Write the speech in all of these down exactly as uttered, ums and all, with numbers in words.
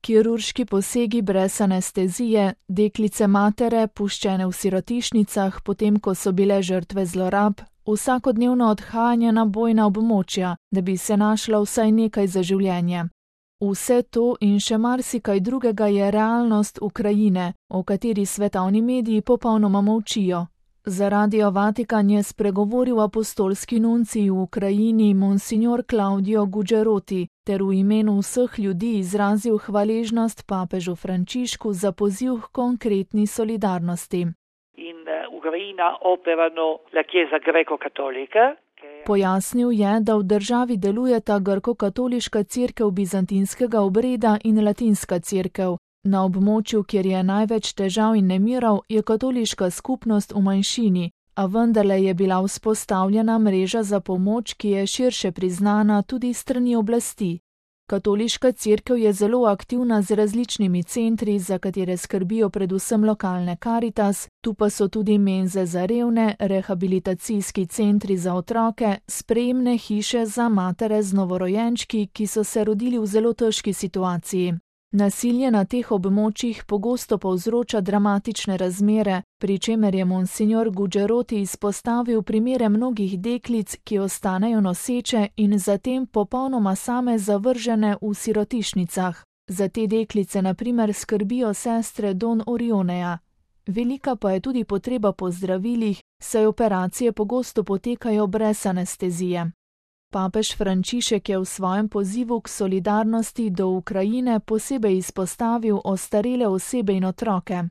Kirurški posegi brez anestezije, deklice matere, puščene v sirotišnicah, potem ko so bile žrtve zlorab, vsakodnevno odhajanje na bojna območja, da bi se našlo vsaj nekaj za življenje. Vse to in še marsikaj drugega je realnost Ukrajine, o kateri svetovni mediji popolnoma molčijo. Za Radio Vatikan je spregovoril apostolski nuncij v Ukrajini monsignor Claudio Gugeroti ter v imenu vseh ljudi izrazil hvaležnost papežu Frančišku za poziv k konkretni solidarnosti. In Ukrajina operano la Chiesa greco-cattolica. Pojasnil je, da v državi delujeta grko-katoliška cerkev bizantinskega obreda in latinska cerkev. Na območju, kjer je največ težav in nemirov, je katoliška skupnost v manjšini, a vendarle je bila vzpostavljena mreža za pomoč, ki je širše priznana tudi strani oblasti. Katoliška cerkev je zelo aktivna z različnimi centri, za katere skrbijo predvsem lokalne Karitas, tu pa so tudi menze za revne, rehabilitacijski centri za otroke, sprejemne hiše za matere z novorojenčki, ki so se rodili v zelo težki situaciji. Nasilje na teh območjih pogosto povzroča dramatične razmere, pri čemer je monsignor Gugeroti izpostavil primere mnogih deklic, ki ostanejo noseče in zatem popolnoma same zavržene v sirotišnicah. Za te deklice na primer skrbijo sestre Don Orioneja. Velika pa je tudi potreba po zdravilih, saj operacije pogosto potekajo brez anestezije. Papež Frančišek je v svojem pozivu k solidarnosti do Ukrajine posebej izpostavil ostarele osebe in otroke.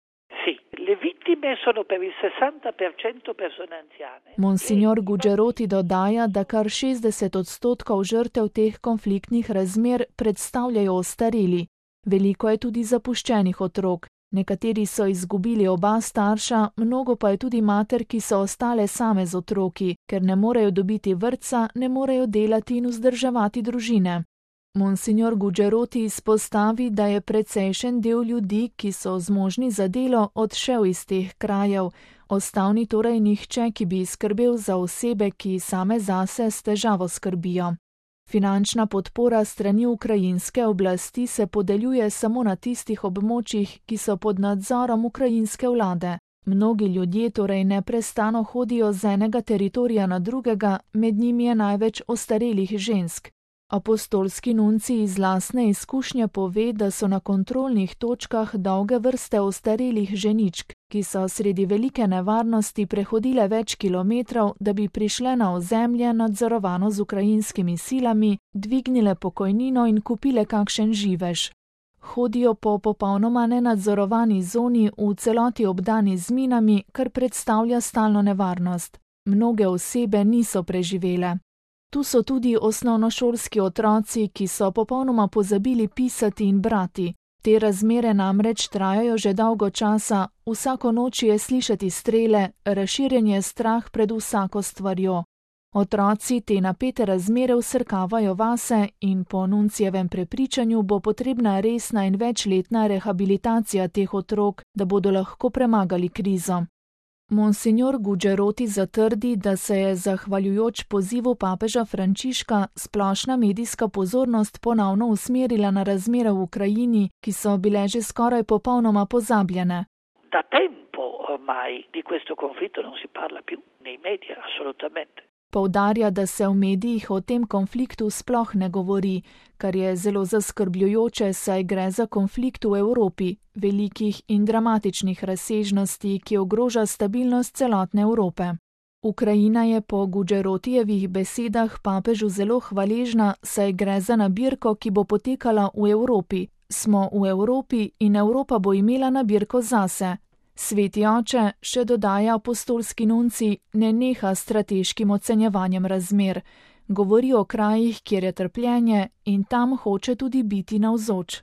Monsignor Gugeroti dodaja, da kar šestdeset odstotkov žrtev teh konfliktnih razmer predstavljajo ostareli. Veliko je tudi zapuščenih otrok. Nekateri so izgubili oba starša, mnogo pa je tudi mater, ki so ostale same z otroki, ker ne morejo dobiti vrtca, ne morejo delati in vzdrževati družine. Monsignor Gugeroti izpostavi, da je precejšen del ljudi, ki so zmožni za delo, odšel iz teh krajev, ostal ni torej nihče, ki bi skrbel za osebe, ki same zase s težavo skrbijo. Finančna podpora strani ukrajinske oblasti se podeljuje samo na tistih območjih, ki so pod nadzorom ukrajinske vlade. Mnogi ljudje torej neprestano hodijo z enega teritorija na drugega, med njimi je največ ostarelih žensk. Apostolski nuncij iz lastne izkušnje pove, da so na kontrolnih točkah dolge vrste ostarelih ženičk, ki so sredi velike nevarnosti prehodile več kilometrov, da bi prišle na ozemlje nadzorovano z ukrajinskimi silami, dvignile pokojnino in kupile kakšen živež. Hodijo po popolnoma nenadzorovani zoni v celoti obdani z minami, kar predstavlja stalno nevarnost. Mnoge osebe niso preživele. Tu so tudi osnovnošolski otroci, ki so popolnoma pozabili pisati in brati. Te razmere namreč trajajo že dolgo časa, vsako noč je slišati strele, razširjen je strah pred vsako stvarjo. Otroci te napete razmere vsrkavajo vase in po nuncijevem prepričanju bo potrebna resna in večletna rehabilitacija teh otrok, da bodo lahko premagali krizo. Monsignor Gugeroti zatrdi, da se je zahvaljujoč pozivu papeža Frančiška splošna medijska pozornost ponovno usmerila na razmere v Ukrajini, ki so bile že skoraj popolnoma pozabljene. Da tempo ormai di questo conflitto non si parla più nei media, assolutamente. Poudarja, da se v medijih o tem konfliktu sploh ne govori, kar je zelo zaskrbljujoče, saj gre za konflikt v Evropi, velikih in dramatičnih razsežnosti, ki ogroža stabilnost celotne Evrope. Ukrajina je po Gugerotijevih besedah papežu zelo hvaležna, saj gre za nabirko, ki bo potekala v Evropi. Smo v Evropi in Evropa bo imela nabirko zase. Sveti oče, še dodaja apostolski nuncij, ne neha s strateškim ocenjevanjem razmer. Govori o krajih, kjer je trpljenje in tam hoče tudi biti navzoč.